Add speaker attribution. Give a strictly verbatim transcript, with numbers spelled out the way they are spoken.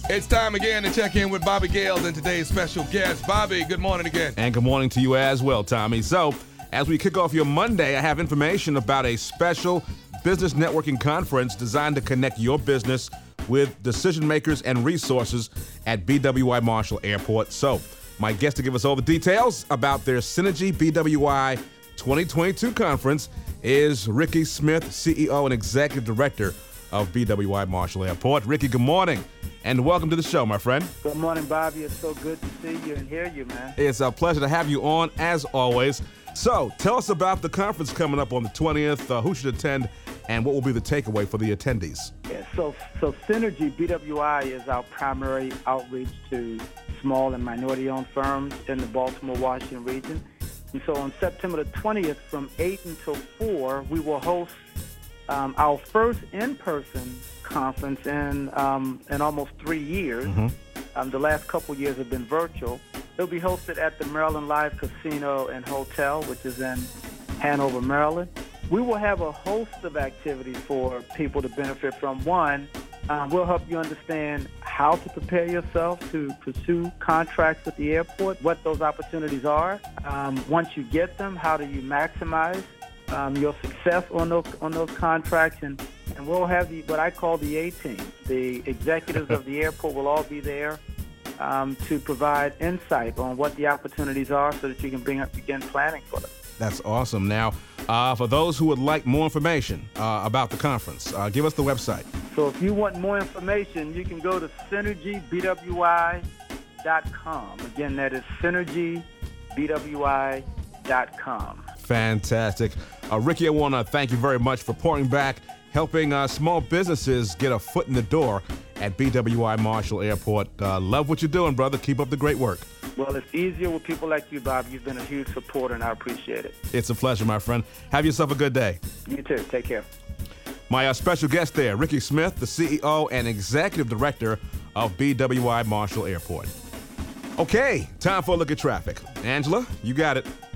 Speaker 1: It's time again to check in with Bobby Gales and today's special guest. Bobby, good morning again.
Speaker 2: And good morning to you as well, Tommy. So, as we kick off your Monday, I have information about a special business networking conference designed to connect your business with decision makers and resources at B W I Marshall Airport. So, my guest to give us all the details about their Synergy B W I twenty twenty-two conference is Ricky Smith, C E O and Executive Director of B W I Marshall Airport. Ricky, good morning. And welcome to the show, my friend.
Speaker 3: Good morning, Bobby. It's so good to see you and hear you, man.
Speaker 2: It's a pleasure to have you on, as always. So, tell us about the conference coming up on the twentieth, uh, who should attend, and what will be the takeaway for the attendees?
Speaker 3: Yeah, so, so Synergy B W I is our primary outreach to small and minority-owned firms in the Baltimore, Washington region. And so on September the twentieth, from eight until four, we will host um, our first in-person conference in um, in almost three years. Mm-hmm. Um, the last couple years have been virtual. It'll be hosted at the Maryland Live Casino and Hotel, which is in Hanover, Maryland. We will have a host of activities for people to benefit from. One, um, we'll help you understand how to prepare yourself to pursue contracts at the airport, what those opportunities are. Um, once you get them, how do you maximize um, your success on those on those contracts? And And we'll have the what I call the A-team. The executives of the airport will all be there um, to provide insight on what the opportunities are so that you can bring up, begin planning for them.
Speaker 2: That's awesome. Now, uh, for those who would like more information uh, about the conference, uh, give us the website.
Speaker 3: So if you want more information, you can go to synergy b w i dot com. Again, that is synergy b w i dot com.
Speaker 2: Fantastic. Uh, Ricky, I want to thank you very much for pouring back, helping uh, small businesses get a foot in the door at B W I Marshall Airport. Uh, love what you're doing, brother. Keep up the great work.
Speaker 3: Well, it's easier with people like you, Bob. You've been a huge supporter, and I appreciate it.
Speaker 2: It's a pleasure, my friend. Have yourself a good day.
Speaker 3: You too. Take care.
Speaker 2: My uh, special guest there, Ricky Smith, the C E O and Executive Director of B W I Marshall Airport. Okay, time for a look at traffic. Angela, you got it.